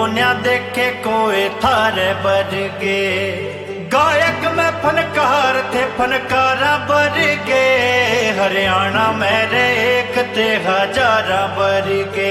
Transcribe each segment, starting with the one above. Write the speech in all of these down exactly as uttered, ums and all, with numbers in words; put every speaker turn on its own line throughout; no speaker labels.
न्या देखे कोई थारे बरगे। गायक में फनकार थे फनकारा बरगे, हरियाणा मेरे एक ते हजारा बरगे।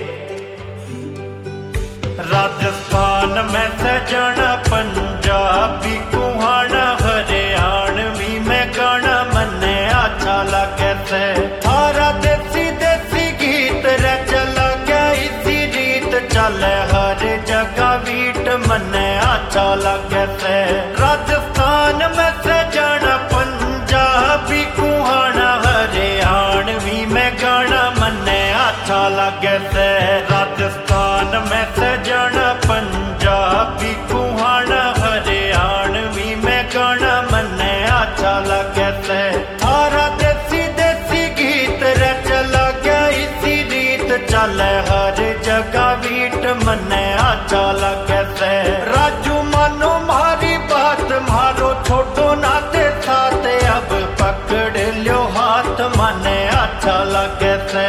राजस्थान में सजना पंजाबी कुहाना, हरियाणवी में गाना मन्ने अच्छा लगे से। थारा देसी देसी गीत रे चला गया इसी रीत, चले हर जगह वीट मन्ने अच्छा लगे से। राजस्थान में सजना पंजाबी कुहाना, हरियाणवी में गाना मन्ने अच्छा लगे से। राजस्थान में सजना पंजाबी कुहाना, हरियाणवी में गाना मन्ने अच्छा लगे से। थारा देसी देसी गीत रे चला गया इसी रीत, चले हर जगह वीट मन्ने अच्छा लगे से। राजू मानो मारी बात मारो छोटो नाते साथ, अब पकड़ लो हाथ मन्ने अच्छा लगे से।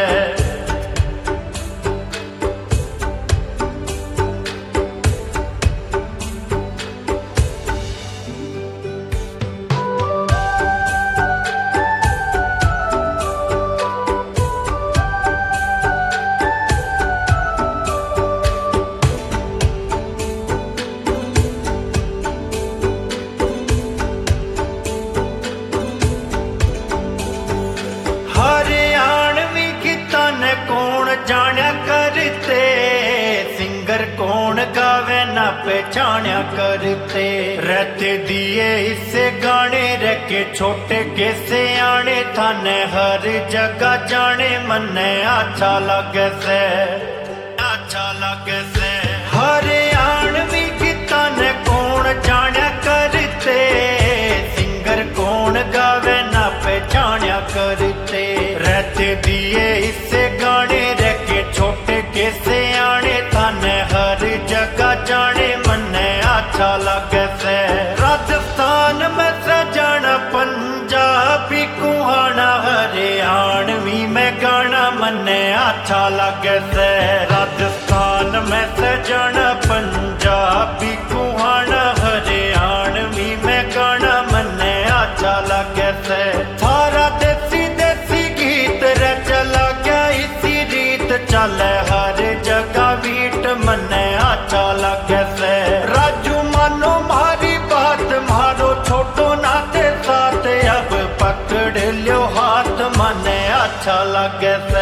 हरियाणवी गीता ने कौन जाना करते, सिंगर कौन गावे ना पहचाना करते। रहते दिए इससे गाने रखे छोटे के से आने, थाने हर जगह जाने मन्ने अच्छा लगे से। अच्छा लगे से हरियाणवी गीता ने कौन जाना करते, सिंगर कौन गावे ना पहचाना करते। रहते दिए इससे गाने रखे छोटे के से आने, थाने हर जगह जाने मन्ने अच्छा लगे से। राजस्थान में सजना पंजाबी कुहाना, हरियाणवी में गाना मन्ने अच्छा लगे से। राजस्थान में सजना पंजाबी कुहाना, हरियाणवी में गाना मन्ने अच्छा लगे से। थारा देसी देसी गीत रे चला गया इसी रीत, चले हर जगह वीट मन्ने अच्छा लगे से। राजू मानो मारी बात मारो छोटो नाते साथ, अब पकड़ लो हाथ मन्ने अच्छा लगे से।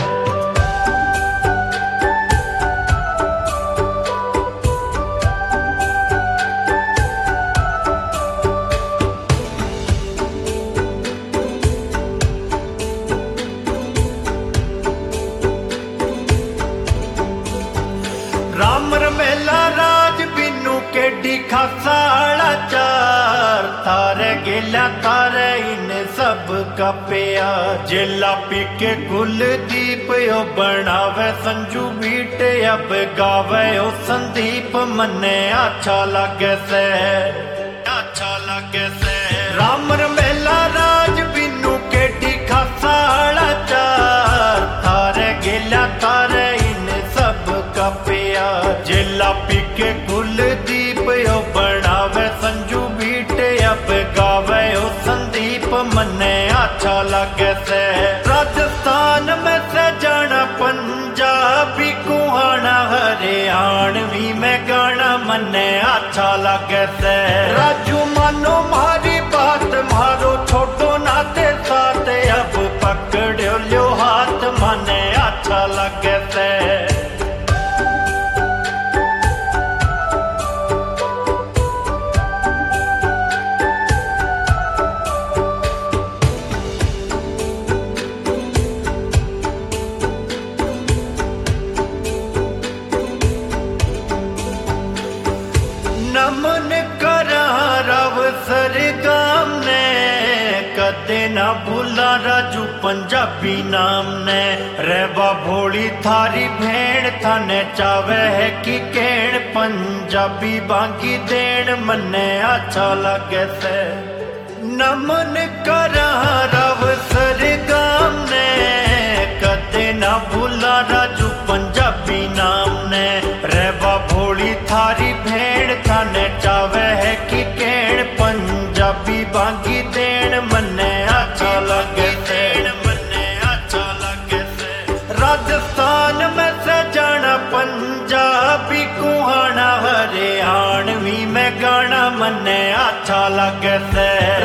रामर मेला राज बिन्नू केडी खासाड़ा चार, थारे गिला थारे इन सब का प्यार। जिला पीके कुलदीप यो बनावे संजू बीट, अब गावे ओ संदीप मन्ने अच्छा लगे से। अच्छा लगे से रामर मेला राज बिन्नू केडी खासाड़ा चार, थारे गिला थारे इन सब का प्यार। जिला पीके कुलदीप यो बनावे संजू बीट, अब गावे ओ संदीप मन्ने अच्छा लगे से। राजस्थान में सजना पंजाबी कुहाना, हरियाणवी में गाना मन्ने अच्छा लगे से। राजू मानो मारी बात मारो छोटो नाते साथ, अब पकड़ लो हाथ मन्ने अच्छा लगे से। नमन करा रव सरगाम ने, कदे ना भूला राजू पंजाबी नाम ने। रेबा भोली थारी भेण थाने चावे है कि केण, पंजाबी बांगी देण मन्ने अच्छा लगे से। नमन करा रव सरगाम ने, कदे ना ना भूला राजू पंजाबी नाम ने रहबा भोली थारी भेड़ थाने चावे है कि केण पंजाबी बागी देन मन्ने अच्छा लगे देन मन्ने अच्छा लगे से राजस्थान में से जाना पंजाबी कुहाना हरियाणवी में गाना मन्ने अच्छा लगे से